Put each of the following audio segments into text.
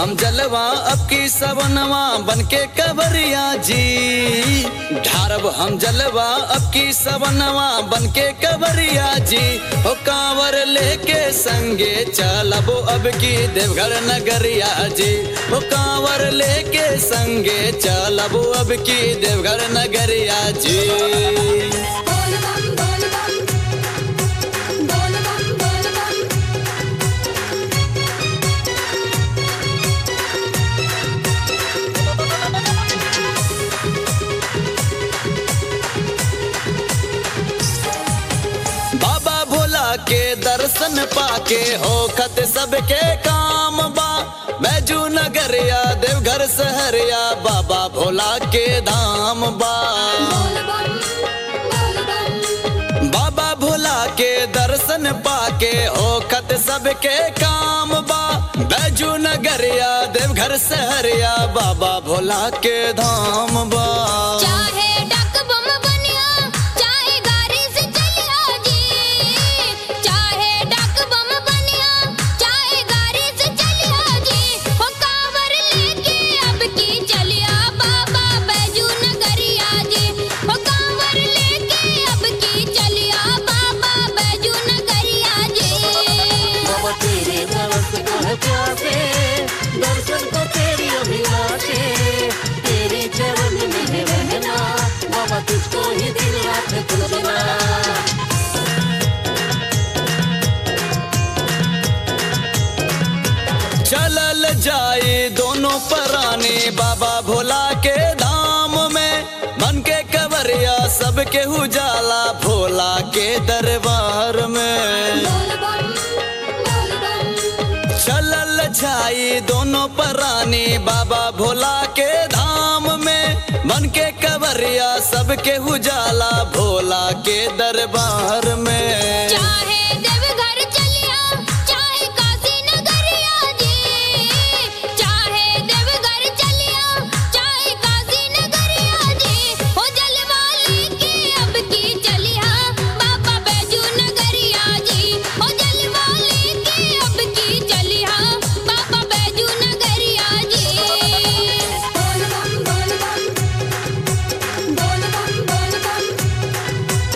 हम जलवा अब की सवनवा बनके कवरिया जी। ढारब हम जलवा अब की सवनवा बनके कवरिया जी। हो कांवर लेके संगे चलबो अब की देवघर नगरिया जी। हो कांवर लेके संगे चलबो अब की देवघर नगरिया जी। के दर्शन पाके होखत सबके काम बा। बैजू नगरिया देवघर सहरिया बाबा भोला के धाम बा। बाबा भोला के दर्शन पाके होखत सबके काम बा। बैजू नगरिया देवघर सहरिया बाबा भोला के धाम बा। दर्शन को तेरी अभिलाषे तेरी चरण में है रहना बाबा तुझको ही दिल रात तुझना। चलल जाए दोनों पराने बाबा भोला के धाम में। बन के कवरिया सबके उजाला भोला के दरबार में। चलल जाई दोनों परानी बाबा भोला के धाम में। बन के कवरिया सबके उजाला भोला के दरबार में। चाहे देवघर चलिया चाहे काशी नगरिया जी। चाहे देवघर चलिया चाहे काशी नगरिया जी। हो जलवा लेके अब की चलिया बाबा बैजू नगरिया जी। हो जलवा लेके अब की चलिया बाबा बैजू नगरिया जी। बोल बम बोल बम बोल बम बोल बम।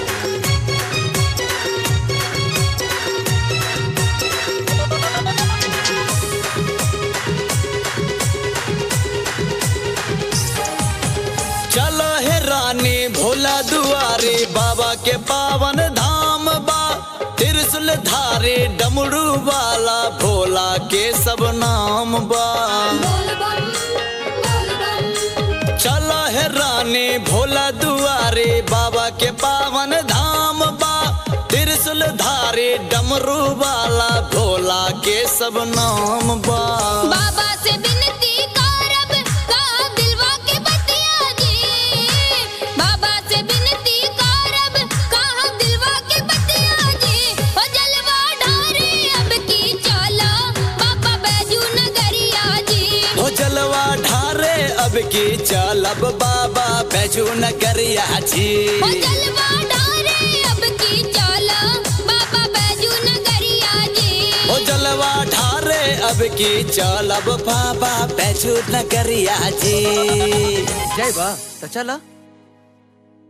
चलो है रानी भोला दुआरे बाबा के पावन धाम बा। त्रिशूल धारे डमरू वाला भोला के सब नाम बा। चलो है रानी भोला दुआरे बाबा के पावन धाम बा। त्रिशूल धारे डमरू वाला भोला के सब नाम बा। बाबा से विनती करब कहा दिलवा के बतिया जी। बाबा से विनती करब कहा दिलवा के बतिया जी। हो जलवा ढारे अब की चला बाबा बैजू नगरिया जी। हो जलवा ढारे अब की चलब बाबा बैजू नगरिया जी। हो जलवा ढारे अब की चला बाबा बैजू नगरिया जी। हो जलवा ढारे अब की चलब बाबा बैजू नगरिया जी। जय बा तो चला।